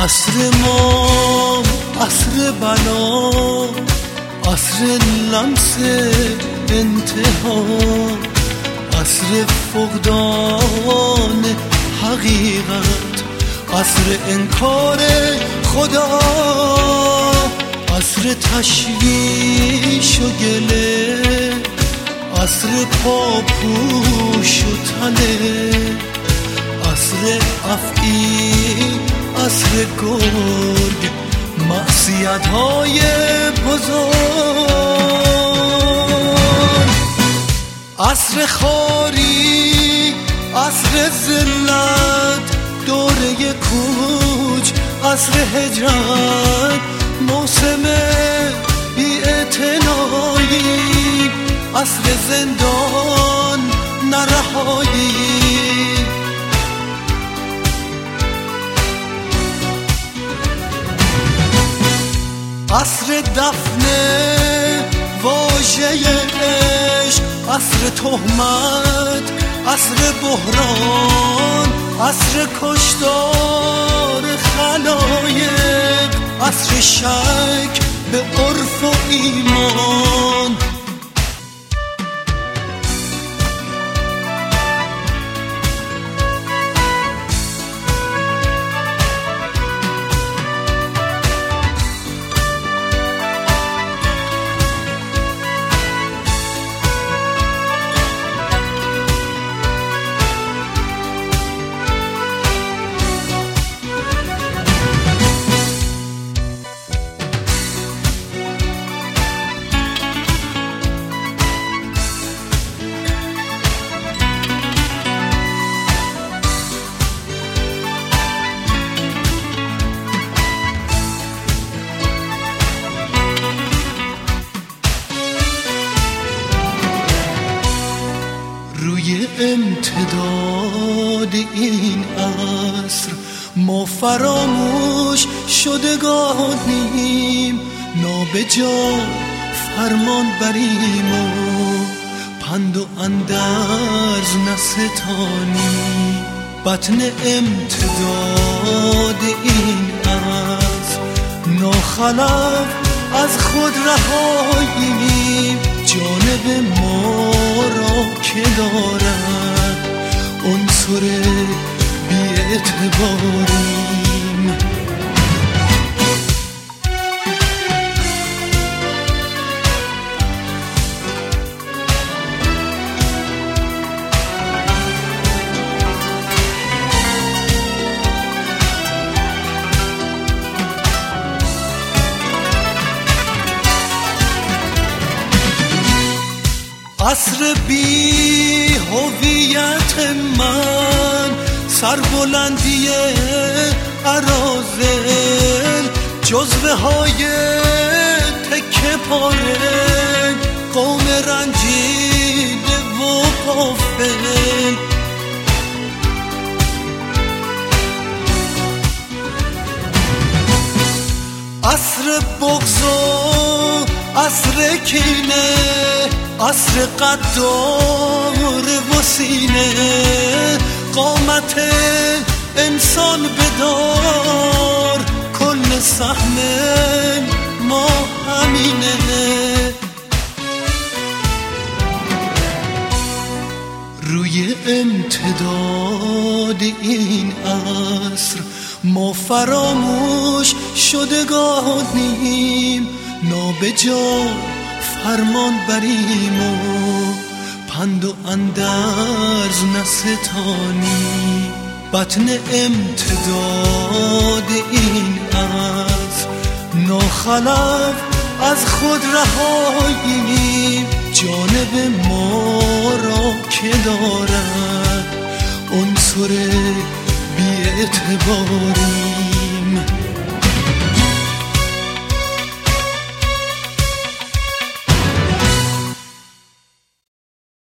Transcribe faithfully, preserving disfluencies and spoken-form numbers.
عصر ما عصر بلا، عصر لمس انتها، عصر فقدان حقیقت، عصر انکار خدا، عصر تشویش و گله، عصر پاپوش و تله، عصر افعی، عصر گرگ، معصیت های بزرگ، عصر خواری، عصر ذلت، دوره کوچ، عصر هجرت، موسم بی‌اعتنایی، عصر زندان نرهایی، عصر دفنه واژه عشق، عصر تهمت، عصر بحران، عصر کشتار خلایق، عصر شک به عرف و ایمان، روی امتداد این عصر ما فراموش شدگانیم، نابجا فرمان بریم و پند و اندرز نستانیم، بطن امتداد این عصر ناخلف از خود رهاییم، جانب ما را که دارد عنصر بی‌اعتباریم، عصر بی هویت من، سربلندی اراذل، جزوه های تکه پاره، قوم رنجیده و غافل، عصر بغض و عصر کینه، عصر قدار و سینه، قامت انسان بدار، کل سهم ما همینه، روی امتداد این عصر ما فراموش شدگانیم، نابجا فرمان بریم و پند و اندرز نستانیم، بطن امتداد این عصر ناخلف از خود رهاییم، جانب ما را که دارد عنصر بی‌اعتباریم.